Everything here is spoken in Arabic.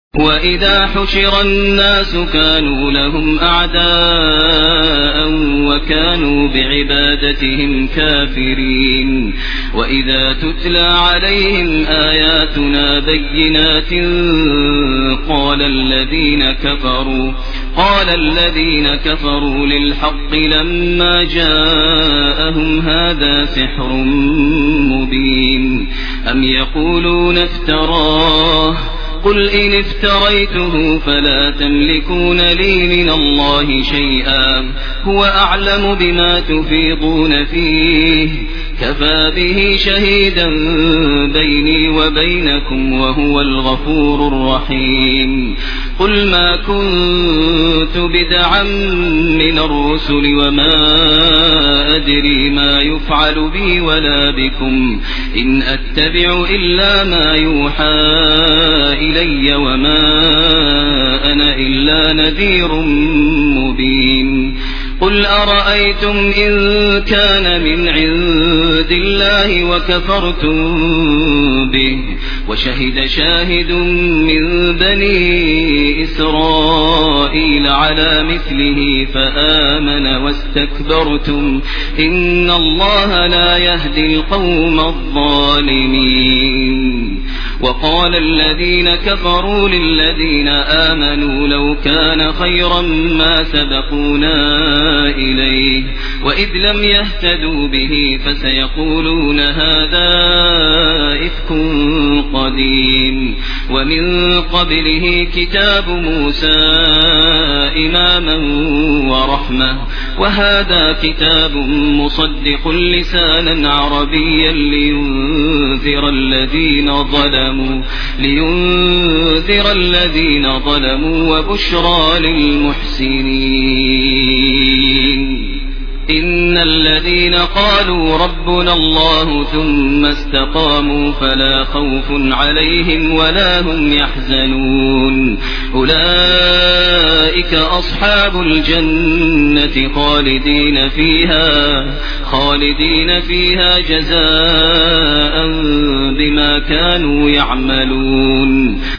وَإِذَا حُشِرَ النَّاسُ كَانُوا لَهُمْ أَعْدَاءً وَكَانُوا بِعِبَادَتِهِمْ كَافِرِينَ وَإِذَا تُتْلَى عَلَيْهِمْ آيَاتُنَا بَيِّنَاتٍ قَالَ الَّذِينَ كَفَرُوا لِلْحَقِّ لَمَّا جَاءَهُمْ هَذَا سِحْرٌ مُبِينٌ أَمْ يَقُولُونَ افْتَرَاهُ قُلْ إِنِ افْتَرَيْتُهُ فَلَا تَمْلِكُونَ لِي مِنَ اللَّهِ شَيْئًا هُوَ أَعْلَمُ بِمَا تُفِيضُونَ فِيهِ كَفَى بِهِ شَهِيدًا بَيْنِي وَبَيْنَكُمْ وَهُوَ الْغَفُورُ الرَّحِيمُ قُلْ مَا كُنتُ بِدْعًا مِنَ الرُّسُلِ وَمَا أَدْرِي مَا يُفْعَلُ بِي وَلَا بِكُمْ إِنْ أَتَّبِعُ إِلَّا مَا يُوحَى إِلَيَّ وَمَا أَنَا إِلَّا نَذِيرٌ مُبِينٌ قُلْ أَرَأَيْتُمْ إِن كَانَ مِنْ عِندِ اللَّهِ وَكَفَرْتُم بِهِ وَشَهِدَ شَاهِدٌ مِّن بَنِي إِسْرَائِيلَ عَلَى مِثْلِهِ فَآمَنَ وَاسْتَكْبَرْتُمْ إِنَّ اللَّهَ لَا يَهْدِي الْقَوْمَ الظَّالِمِينَ وَقَالَ الَّذِينَ كَفَرُوا لِلَّذِينَ آمَنُوا لَوْ كَانَ خَيْرًا مَّا سَبَقُونَا إِلَيْهِ وَإِذْ لَمْ يَهْتَدُوا بِهِ فَسَيَقُولُونَ هَذَا إِفْكٌ قَدِيمٌ وَمِن قَبْلِهِ كِتَابُ مُوسَىٰ إِمَامًا وَرَحْمَةً وَهَٰذَا كِتَابٌ مُّصَدِّقٌ لِّسَانًا عَرَبِيًّا لِّيُنذِرَ الَّذِينَ ظَلَمُوا وَبُشْرَىٰ لِلْمُحْسِنِينَ إِنَّ الَّذِينَ قَالُوا رَبُّنَا اللَّهُ ثُمَّ اسْتَقَامُوا فَلَا خَوْفٌ عَلَيْهِمْ وَلَا هُمْ يَحْزَنُونَ أُولَٰئِكَ أَصْحَابُ الْجَنَّةِ خَالِدِينَ فِيهَا جَزَاءً بِمَا كَانُوا يَعْمَلُونَ